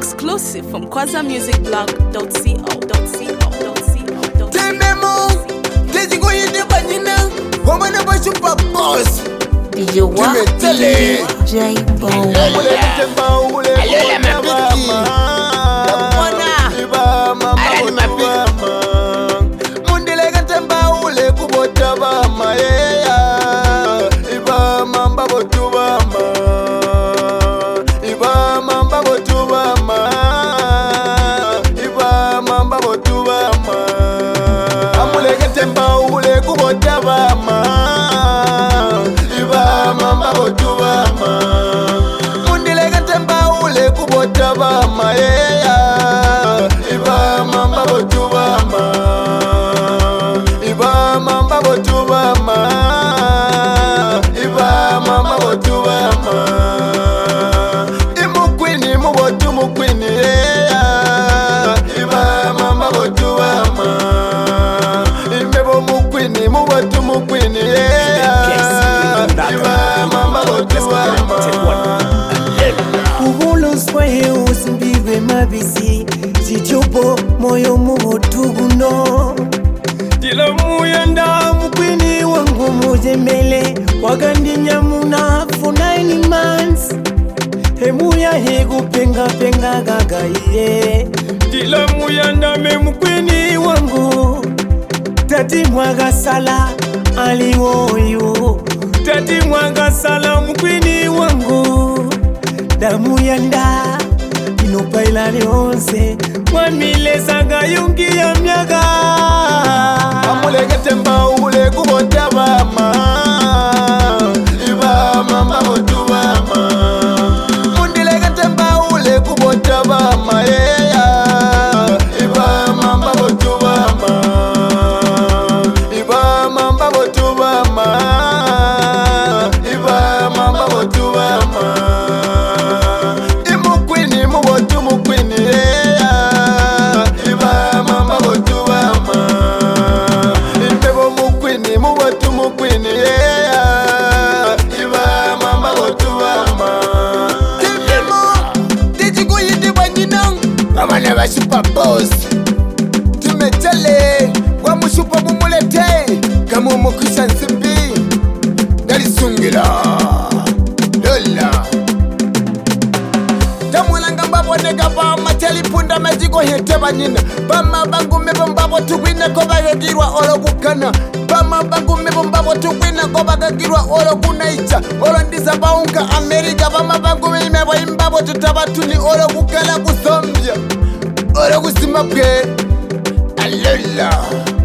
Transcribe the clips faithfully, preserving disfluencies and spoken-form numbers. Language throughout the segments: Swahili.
Exclusive from kwaza music blog dot co. Tememo, Dejigo yende banyina, wamana ba super boss. D J Wa, D J Bo. Alela mapiki. Iba mama mapiki. Mundile katemba ule kubota bama yeah. Iba mamba botu bama. Iba mamba botu bama. Iba mamba botu bama. Amule katemba ule kubota bama. Iba mamba botu bama. Mundile katemba ule kubota bama yeah. Iba mamba botu bama. Iba mamba botu bama. Iba mamba botu bama. Imukwini mubotu mukwini yeah. Iba mamba botu bama. Imebo mukwini mubotu mukwini yeah. Iba mamba botu bama. Uhulu swaye usimbiwe mabisi Zichopo moyo muhotuguno Dila muyanda mukwini wangu muzemele Wagandi nyamuna for nine months Hemuya hegu penga penga gaga iye Dila muyanda me mukwini wangu Tati mwaga sala aliwoyo Tati mwaga sala mukwini wangu Damu yanda inopaila lionse Mwamile sanga yungi ya myaga Amule ketemba ule kubota bama. Iba mamba botu bama. Mundile ketemba ule kubota bama yeah. Iba mamba botu bama. Iba mamba botu bama. Iba mamba botu bama. Imukwini mubotu mukwini yeah. Iba mamba botu bama. Imebo mukwini mubotu mukwini yeah. Iba mamba botu bama. Tememo, Dejigo yende banyina, wamana ba super boss. Tumetele, wa mushupa mumulete, kama umukisha nsimbi, dalisungila, lola. Tamulanga mbabo nega ba mateli punda majiko hete banyina. Bama bangu mebo mbabo tukwina koba gagirwa olo kukana. Bama bangu mebo mbabo tukwina koba gagirwa olo kunaicha. Olo ndisa baunga Amerika. Bama bangu mebo imbabo tutabatuni olo kukala kusombia. Olo kusimapwe. Alola.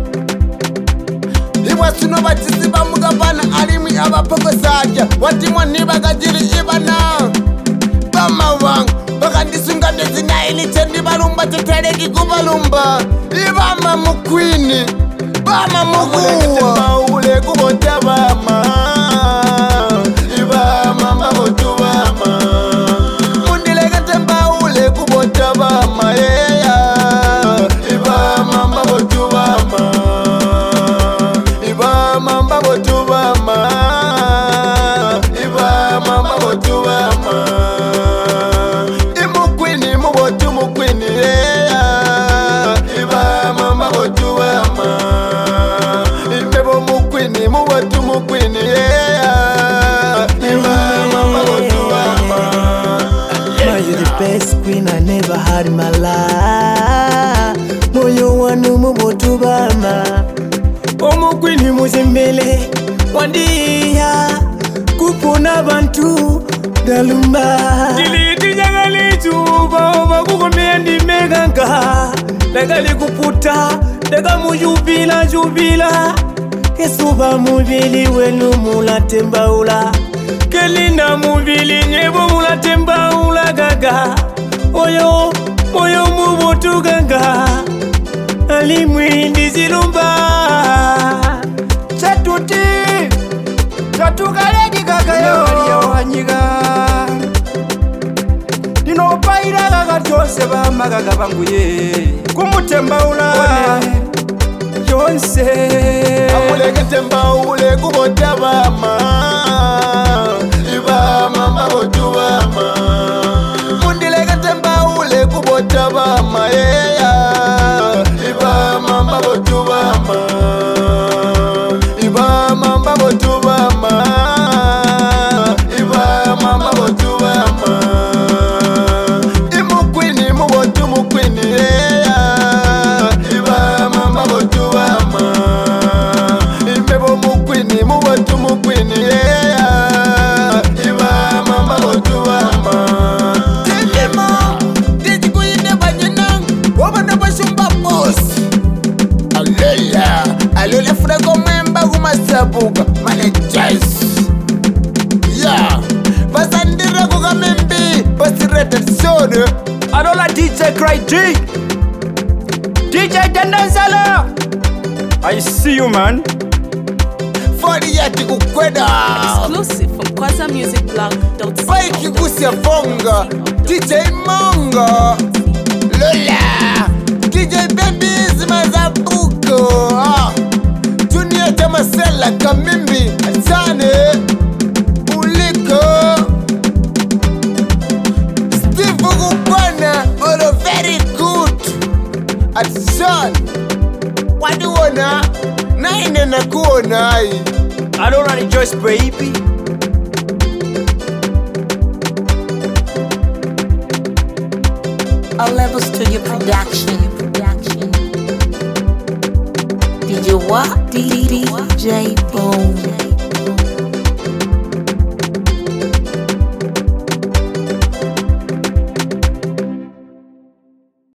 Iwa suno batisi bamuga bana alimi abapoko saja. Watimwa niba gajiri ibana. Bama wangu bakandisunga nezina ilitendi balumba teteleki kubalumba. Ibama mukwini Bama mukuwa ule kubota bama. Iba mamba botu bama. Mundile katemba ule kubota bama yeah. Iba mamba botu bama. Iba mamba botu bama. Iba mamba botu bama. Imukwini mubotu mukwini yeah. Iba mamba botu bama. Imebo mukwini mubotu mukwini yeah. Iba mamba botu bama. You're the best queen I never had in my life Moyo wanu mubotu bama Omukwini muzembele Wandiya Kupona bantu Dalumba Diliti jagali chuba Oba kukomea ndi meganka Dagali kuputa Daga mujubila jubila Kesuba mubili wenu mula tembaula Kelina mubili nyebo mula tembaula gaga Oyo, oyo mubotu gaga Alimwindi zilumba Chatuti Chatukalegi gaga yo wanyiga Dino paira gaga chose bama gaga banguye Kumutembaula Yonse Amule ketemba ule kubota bama. Iba mamba botu bama. Mundile ketemba ule Chane. Adola D J Cry G. D J Tendenzala. I see you, man. Fadi yati kukweda. Exclusive from kwaza music blog dot co. Fake kusia fonga. D J Monga. Lola. D J Babies Mazabuko. Ah. Junior Tamasela Kamimbi. Chane. Uliko. Steve Gubana. All very good. At Sean. What do you wanna? Nine na kuona ai. Adola rejoice, baby. All Level Studio Production. D J what? D J Bone.